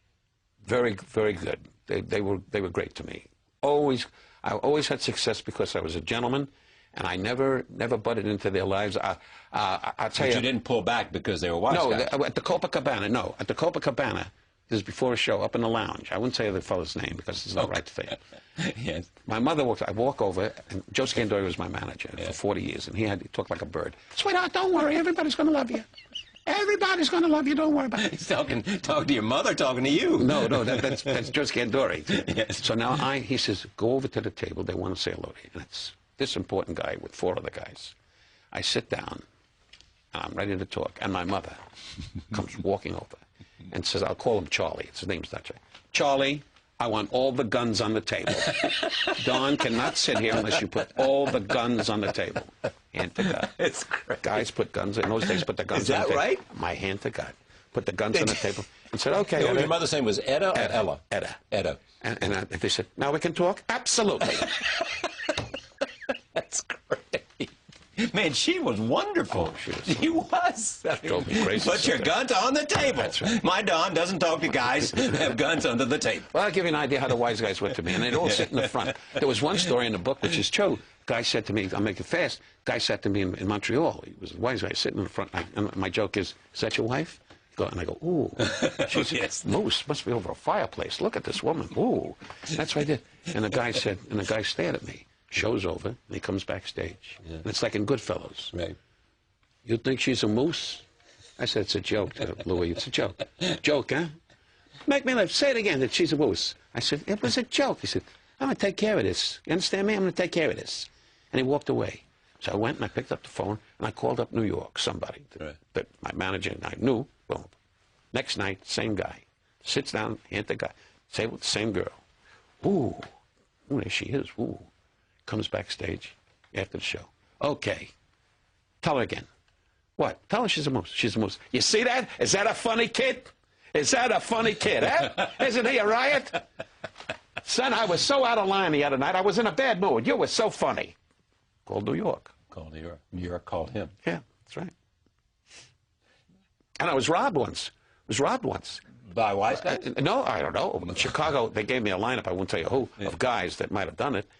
Very, very good. They were great to me. I always had success because I was a gentleman, and I never butted into their lives. I'll tell you. But you didn't pull back because they were wise guys? No, at the Copacabana, At the Copacabana, this is before a show, up in the lounge. I wouldn't tell you the fellow's name because it's not right to say it. Yes. My mother I walk over, and Joe Scandori was my manager for 40 years, and he talked like a bird. Sweetheart, don't worry, everybody's going to love you. Everybody's going to love you, don't worry about it. He's talking to your mother, talking to you. No, that's Joe Scandori. Yes. So now he says, go over to the table, they want to say hello to you. And it's this important guy with 4 other guys. I sit down, and I'm ready to talk, and my mother comes walking over and says, I'll call him Charlie. His name's not Charlie. Charlie, I want all the guns on the table. Don cannot sit here unless you put all the guns on the table. Hand to God. It's great. Guys put guns, in those days, put the guns on the table. Is that right? My hand to God. Put the guns on the table and said, okay. Your mother's name was Etta or Ella? Etta. Etta. And they said, now we can talk? Absolutely. That's great. Man, she was wonderful. Oh, she was. Drove me crazy. Put your guns on the table. That's right. My Don doesn't talk to guys who have guns under the table. Well, I'll give you an idea how the wise guys went to me, and they'd all sit in the front. There was one story in the book which is true. Guy said to me, I'll make it fast. Guy said to me in Montreal, he was a wise guy sitting in the front, and my joke is that your wife? And I go, ooh. She said, Yes. Moose, must be over a fireplace. Look at this woman. Ooh. That's what I did. And the guy stared at me. Show's over, and he comes backstage. Yeah. And it's like in Goodfellas. Right. You think she's a moose? I said, it's a joke, Louis. It's a joke. Joke, huh? Make me laugh. Say it again, that she's a moose. I said, it was a joke. He said, I'm going to take care of this. You understand me? I'm going to take care of this. And he walked away. So I went and I picked up the phone and I called up New York, somebody that my manager and I knew. Boom. Next night, same guy. Sits down, hand the guy. Say with the same girl. Ooh, there she is. Ooh. Comes backstage after the show. Okay. Tell her again. What? Tell her she's a moose. She's a moose. You see that? Is that a funny kid? Is that a funny kid, huh? Isn't he a riot? Son, I was so out of line the other night. I was in a bad mood. You were so funny. Called New York. Called New York. New York called him. Yeah, that's right. And I was robbed once. By wise guys? No, I don't know. In Chicago, they gave me a lineup, I won't tell you who, of guys that might have done it.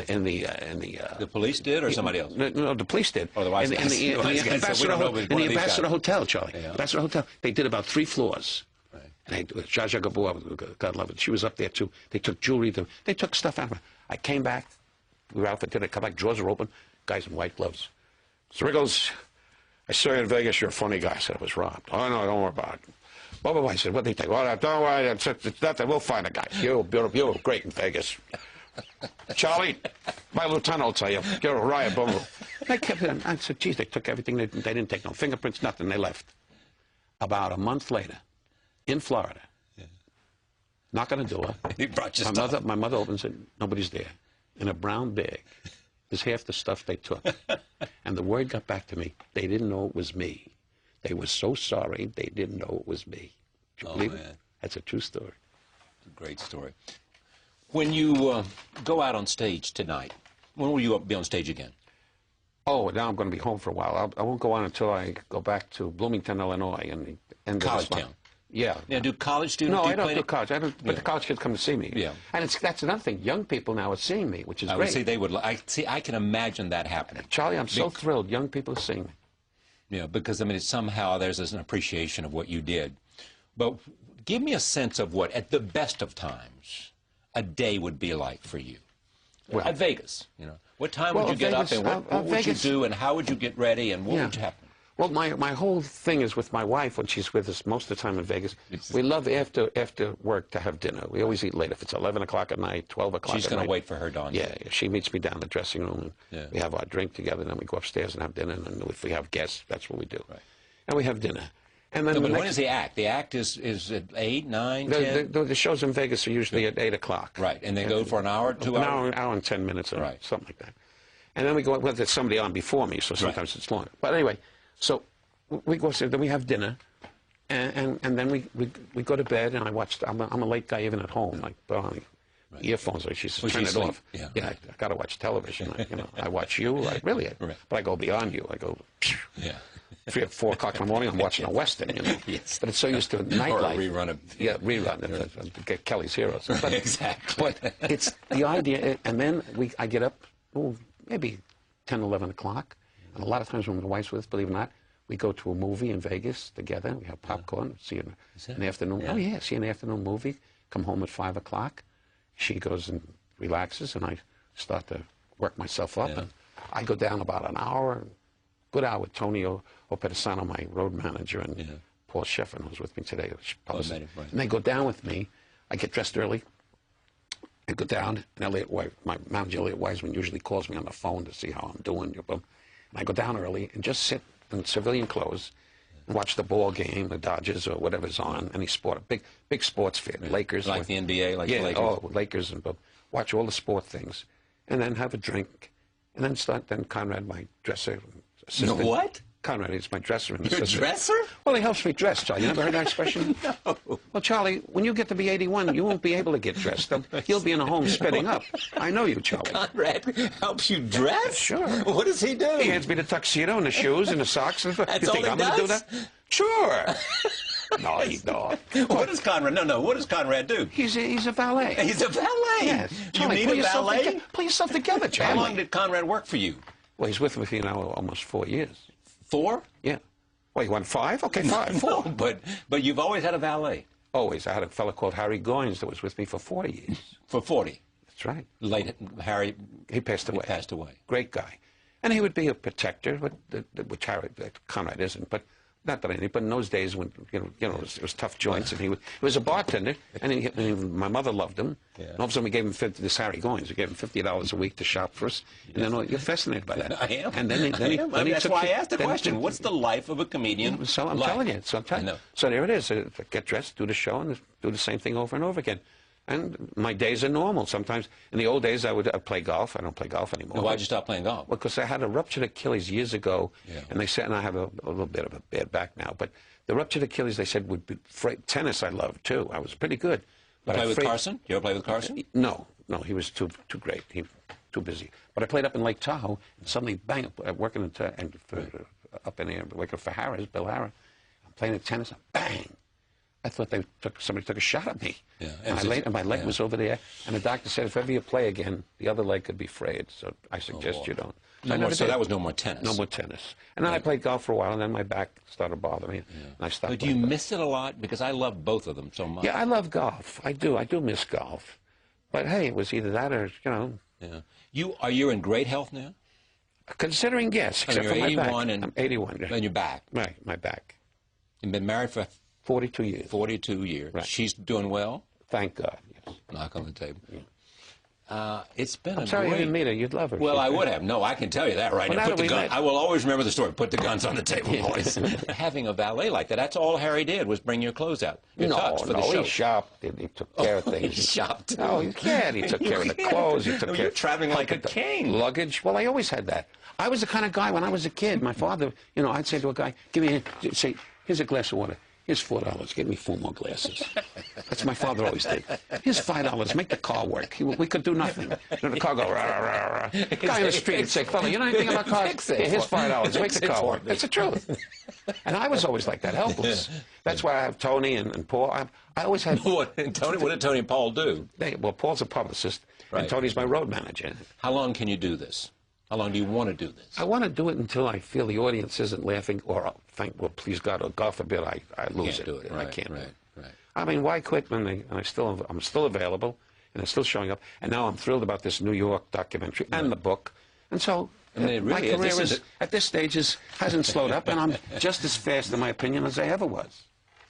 The police did, or somebody else? No, the police did. Or the wise guys. In the Ambassador Hotel, Charlie. Yeah. Ambassador Hotel. They did about 3 floors. Right. And Zsa Zsa Gabor, God love it, she was up there too. They took jewelry. They took stuff out of her. I came back. We were out for dinner. Come back. Drawers are open. Guys in white gloves. Mr. Rickles, I saw you in Vegas. You're a funny guy. I said I was robbed. Oh, no, don't worry about it. Blah, blah, blah. I said, what do you think? Well, don't worry. It's nothing. We'll find a guy. You're great in Vegas. Charlie, my lieutenant will tell you. You're a riot. Blah, blah. I kept it. I said, geez, they took everything. They didn't take no fingerprints, nothing. They left. About a month later, in Florida, knock on the door. He brought you stuff. My mother opened and said, nobody's there. In a brown bag is half the stuff they took. And the word got back to me. They didn't know it was me. They were so sorry they didn't know it was me. Do you believe it? That's a true story. It's a great story. When you go out on stage tonight, when will you be on stage again? Oh, now I'm going to be home for a while. I won't go on until I go back to Bloomington, Illinois, and the end of this month. Town. Yeah. Now, do college students? No, I don't do college. But the college kids come to see me. Yeah. And that's another thing. Young people now are seeing me, which is great. See, they would. I can imagine that happening. Charlie, I'm so thrilled. Young people are seeing me. Yeah, because I mean, somehow there's an appreciation of what you did. But give me a sense of what, at the best of times, a day would be like for you. Well, at Vegas, what time would you get up, and what would you do, and how would you get ready, and what would happen? Well, my whole thing is with my wife when she's with us most of the time in Vegas. We love after work to have dinner. We always eat late. If it's 11 o'clock at night, 12 o'clock at night. She's going to wait for her dawn. Yeah, she meets me down in the dressing room, and we have our drink together, and then we go upstairs and have dinner, and if we have guests, that's what we do. Right. And we have dinner. And then but when is the act? The act is at 8, 9, 10? The shows in Vegas are usually at 8 o'clock. Right, and they go for an hour, 2 hours? An hour and 10 minutes, or something like that. And then we go, well, there's somebody on before me, so sometimes it's longer. But anyway, so we go, then we have dinner, and then we go to bed, and I watch. I'm a late guy even at home. Like put on earphones, like she's turn it off. Yeah, I got to watch television. I watch you. But I go beyond you. I go. Yeah. 3 or 4 o'clock in the morning, I'm watching a Western. Yes. But it's so used to nightlife. Or a rerun of. Yeah, rerun. Get Kelly's Heroes. But, exactly. But it's the idea, and then I get up, maybe 10, 11 o'clock, and a lot of times when my wife's with us, believe it or not, we go to a movie in Vegas together. We have popcorn, see an afternoon. Yeah. Oh, yeah, see an afternoon movie. Come home at 5 o'clock. She goes and relaxes, and I start to work myself up. And I go down about an hour, good hour with Tony Opedisano, my road manager, and Paul Sheffrin, who's with me today. And they go down with me. I get dressed early. I go down, and my manager, Elliot Wiseman, usually calls me on the phone to see how I'm doing. And I go down early and just sit in civilian clothes and watch the ball game, the Dodgers or whatever's on, any sport, a big sports fan, Lakers. Like the NBA, like the Lakers? Lakers, and watch all the sport things, and then have a drink, and then Conrad, my dresser assistant. What? Conrad is my dresser. Your dresser? Well, he helps me dress, Charlie. You never heard that expression? No. Well, Charlie, when you get to be 81, you won't be able to get dressed. You'll be in a home spitting up. I know you, Charlie. Conrad helps you dress? Sure. What does he do? He hands me the tuxedo and the shoes and the socks. And That's you all think he I'm does? going to do that? Sure. No, he don't. What does Conrad? No. What does Conrad do? He's a valet. He's a valet. Yes. Charlie, you need a valet? Pull yourself together, Charlie. How long did Conrad work for you? Well, he's with me now almost 4 years. 4? Yeah. Well, you want 5? Okay, 5. 4. No, but you've always had a valet. Always. I had a fellow called Harry Goins that was with me for 40 years. For 40? That's right. Late Harry. He passed away. He passed away. Great guy. And he would be a protector, which Conrad isn't, but Not that I did, but in those days when it was tough joints, and he was a bartender, and my mother loved him. Yeah. And all of a sudden we gave him this Harry Goins. We gave him $50 a week to shop for us, and then you're fascinated by that. I am. And then that's why I asked the question. What's the life of a comedian? So I'm telling you. So there it is. Get dressed, do the show, and do the same thing over and over again. And my days are normal. Sometimes, in the old days, I'd play golf. I don't play golf anymore. And why'd you stop playing golf? Well, because I had a ruptured Achilles years ago, Yeah. and they said, and I have a little bit of a bad back now, but the ruptured Achilles, they said, would be tennis. I loved too. I was pretty good. But play with Carson? You ever play with Carson? No, he was too great. He too busy. But I played up in Lake Tahoe, and suddenly, bang, working up in there, working for Harris, Bill Harris. I'm playing at tennis, and bang. I thought somebody took a shot at me. Yeah. And my leg was over there. And the doctor said, if ever you play again, the other leg could be frayed. So I suggest you don't. So that was no more tennis. No more tennis. And then I played golf for a while, and then my back started bothering me. Yeah. And I stopped. But do you miss it a lot? Because I love both of them so much. Yeah, I love golf. I do. I do miss golf. But hey, it was either that or, Yeah. Are you in great health now? Considering, yes, except for my back. I'm 81. Yeah. And your back. Right, my back. You've been married for 42 years. 42 years. Right. She's doing well? Thank God, yes. Knock on the table. Yeah. It's been I'm sorry you didn't meet her. You'd love her. Well, I would have. No, I can tell you that right now. I will always remember the story. Put the guns on the table, boys. Having a valet like that, that's all Harry did was bring your clothes out. Your tux for the show. He shopped. He took care of things. He shopped. Oh, he can. He took care of the clothes. He took care. You're traveling like a king. Luggage. Well, I always had that. I was the kind of guy when I was a kid. My father, I'd say to a guy, here's a glass of water. Here's $4. Get me 4 more glasses. That's what my father always did. Here's $5. Make the car work. We could do nothing. The car go rah, rah, rah, rah. Guy in the street would say, fella, you know anything about cars? Here's $5. Make the car work. That's the truth. And I was always like that, helpless. That's why I have Tony and Paul. I always had... What did Tony and Paul do? Well, Paul's a publicist, and Tony's my road manager. How long can you do this? How long do you want to do this? I want to do it until I feel the audience isn't laughing, or please God, or God forbid, I lose it. Do it. I can't. Right. I mean, why quit when I'm still available, and it's still showing up, and now I'm thrilled about this New York documentary and the book, and so my career at this stage hasn't slowed up, and I'm just as fast, in my opinion, as I ever was.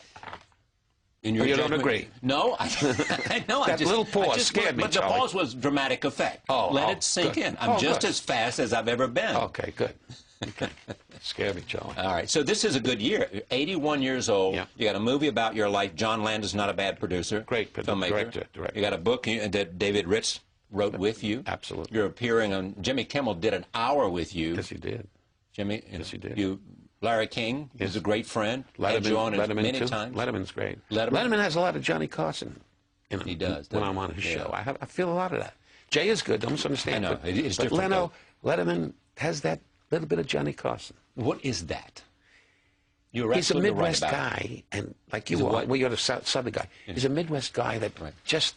You don't agree? No, no. That little pause scared me, But the pause was dramatic effect. Let it sink in. I'm just as fast as I've ever been. Okay, good. Okay. Scared me, Charlie. All right, so this is a good year. 81 years old. Yeah. You got a movie about your life. John Landis, not a bad producer. Great filmmaker. Director. You got a book that David Ritz wrote with you. Absolutely. You're appearing on... Jimmy Kimmel did an hour with you. Yes, he did. Jimmy? Yes, he did. Larry King is a great friend. Letterman many too. times. Letterman's great. Letterman has a lot of Johnny Carson in him. He does. When I'm on his show. I feel a lot of that. Jay is good. Don't misunderstand. I know. It's but different. Letterman has that little bit of Johnny Carson. What is that? He's a Midwest guy, and like you are. Well, you're the Southern guy. Yeah. He's a Midwest guy that just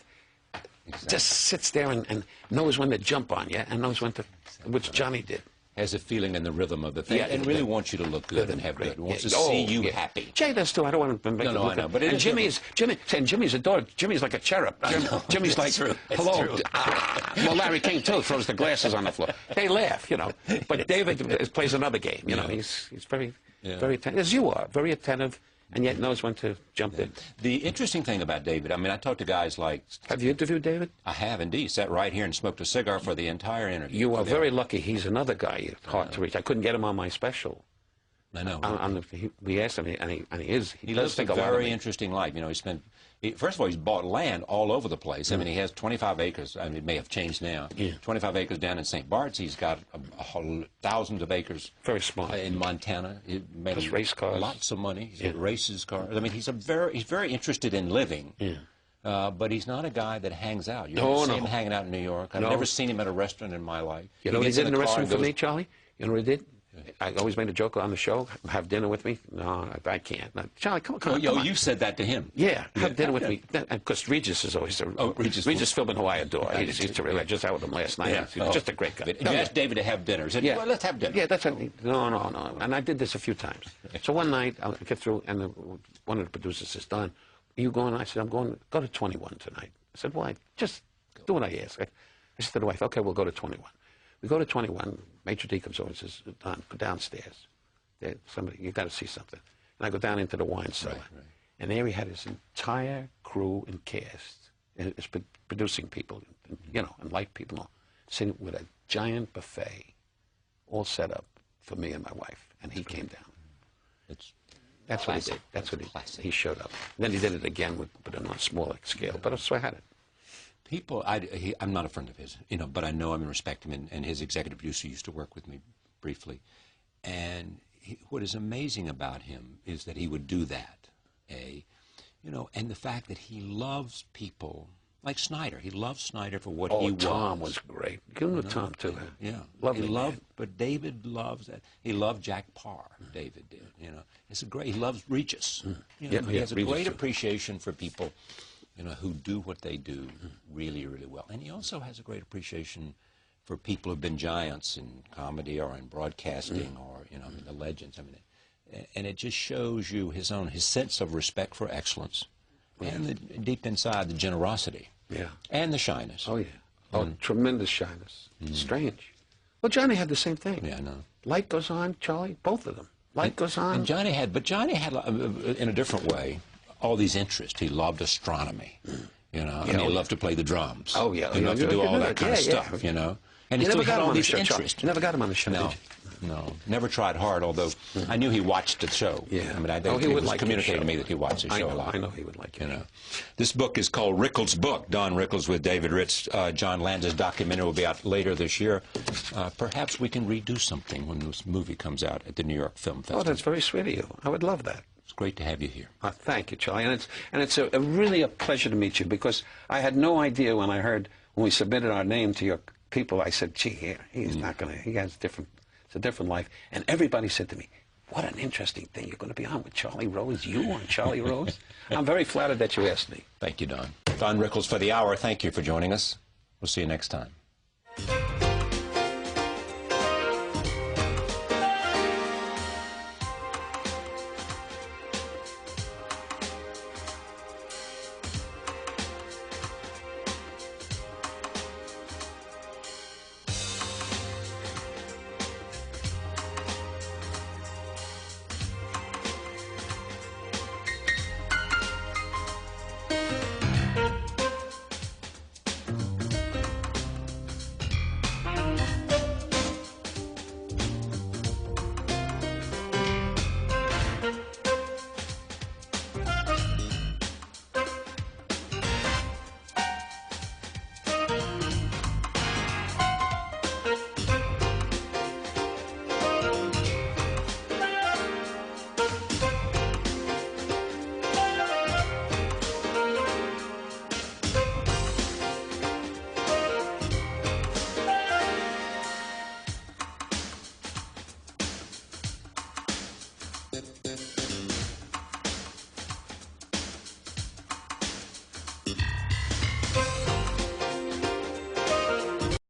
sits there and knows when to jump on you and knows when to, which Johnny did. Has a feeling in the rhythm of the thing, and really wants you to look good and have good. Wants to see you happy. Jay does too. I don't want to make it look I know. But and Jimmy's adored. Jimmy's like a cherub. Jimmy's like, hello. Well, Larry King too throws the glasses on the floor. They laugh, But David plays another game. He's very attentive, as you are, very attentive, and yet knows when to jump in. The interesting thing about David, I mean, I talk to guys like... Have you interviewed David? I have, indeed. Sat right here and smoked a cigar for the entire interview. You are very lucky. He's another guy hard to reach. I couldn't get him on my special. I know. We asked him, and he lives a very interesting life. First of all, he's bought land all over the place. I mean, he has 25 acres. I mean, it may have changed now. 25 acres down in St. Bart's. He's got thousands of acres. Very smart. In Montana. He made race cars. Lots of money. He races cars. I mean, he's very interested in living. But he's not a guy that hangs out. You don't see him hanging out in New York. I've never seen him at a restaurant in my life. You know what he did in the restaurant for me, Charlie? You know what he did? I always made a joke on the show. Have dinner with me? No, I can't. No, Charlie, come on. You said that to him. Yeah, have dinner with me. Because Regis is always Regis Philbin, who I adore. He's terrific. I just had with him last night. He's just a great guy. You asked David to have dinner. He said, well, let's have dinner. Yeah, that's no. And I did this a few times. So one night, I get through, and one of the producers says, Don, are you going? I said, I'm going. Go to 21 tonight. I said, why? Just do what I ask. I said to the wife, okay, we'll go to 21. We go to 21. Maitre d' comes over and says, Don, go downstairs. Somebody, you got to see something. And I go down into the wine cellar. Right. And there he had his entire crew and cast, and his producing people, and, and light people, and all, sitting with a giant buffet all set up for me and my wife. And he came down. That's what he did. That's what he showed up. And then he did it again, but on a smaller scale. But so I had it. People, I'm not a friend of his, but I know him and respect him, and his executive producer used to work with me briefly. And what is amazing about him is that he would do that, and the fact that he loves people like Snyder. He loves Snyder for what he was. Tom was great. Give him to Tom, too. Yeah. Lovely man. But David loves that. He loved Jack Parr, David did, It's he loves Regis. He has a great appreciation for people, who do what they do really, really well. And he also has a great appreciation for people who've been giants in comedy or in broadcasting or, the legends. And it just shows you his sense of respect for excellence and deep inside the generosity. Yeah. And the shyness. Oh, yeah. Tremendous shyness. Strange. Well, Johnny had the same thing. Yeah, I know. Light goes on, Charlie, both of them. Light goes on. And Johnny had, in a different way, all these interests. He loved astronomy, he loved to play the drums. Oh, yeah. He loved to do all that kind of stuff, And he still had all these interests. You never got him on the show, No. did you? No, never tried hard, although I knew he watched the show. Yeah. I think he would was like communicating to me that he watched the show a lot. I know he would like it. This book is called Rickles' Book, Don Rickles with David Ritz. John Landis' documentary will be out later this year. Perhaps we can redo something when this movie comes out at the New York Film Festival. Oh, that's very sweet of you. I would love that. It's great to have you here. Thank you, Charlie. And it's really a pleasure to meet you, because I had no idea when we submitted our name to your people, I said, gee, he's not going to, it's a different life. And everybody said to me, what an interesting thing. You're going to be on with Charlie Rose, you on Charlie Rose? I'm very flattered that you asked me. Thank you, Don. Don Rickles for The Hour. Thank you for joining us. We'll see you next time.